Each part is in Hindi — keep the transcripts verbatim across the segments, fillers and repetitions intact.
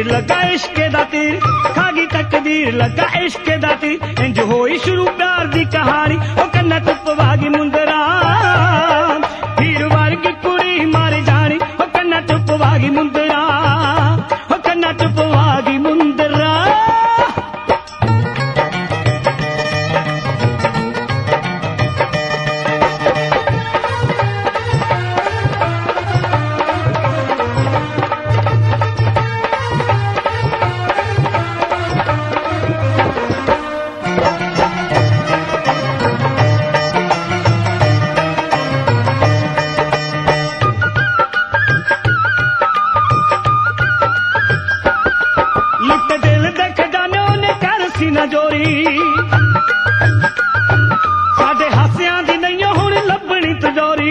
लगा इश्क दा तीर, खागी तकदीर लगा इश्क दा तीर। इंज होई शुरू प्यार दी कहानी, ओ कन्ना चुप वागी मुंदरा हीर वर्गी कुड़ी मारी जानी, ओ कन्ना चुप वागी मुंदरा, ओ कन्ना चुप वागी मुंदरा। साडे हासियां दी नहीं हुण लभनी तजोरी,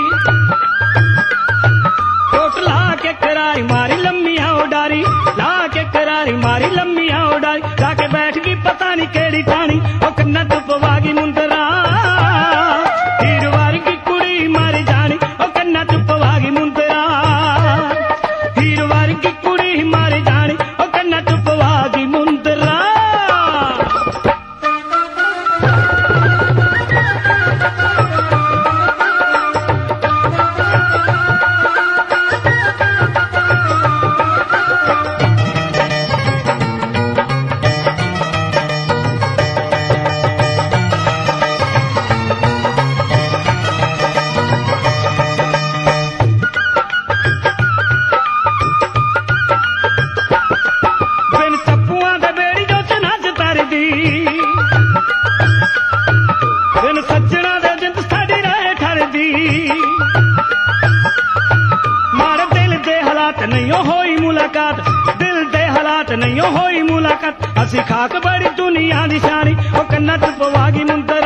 कोट ला के करारी मारी लम्मियां उडारी, ला के करारी मारी लम्मियां उडारी। जाके बैठ गई पता नहीं केड़ी टाणी, ओ कन्ना चुप वागी मुंदरा हीर वर्गी कुड़ी मारी जानी, ओ कन्ना चुप वागी मुंदरा हीर वर्गी कुड़ी मारी जानी, ओ कन्ना चुप वागी मुंदरा। सज्जना दे जिंद साडी रहे ठरदी, मारे दिल दे हालात नहीं होई मुलाकात, दिल दे हालात नहीं होई मुलाकात। असी खाक बड़ी दुनिया दी शानी, ओ कन्ना चुप वागी मुंदरा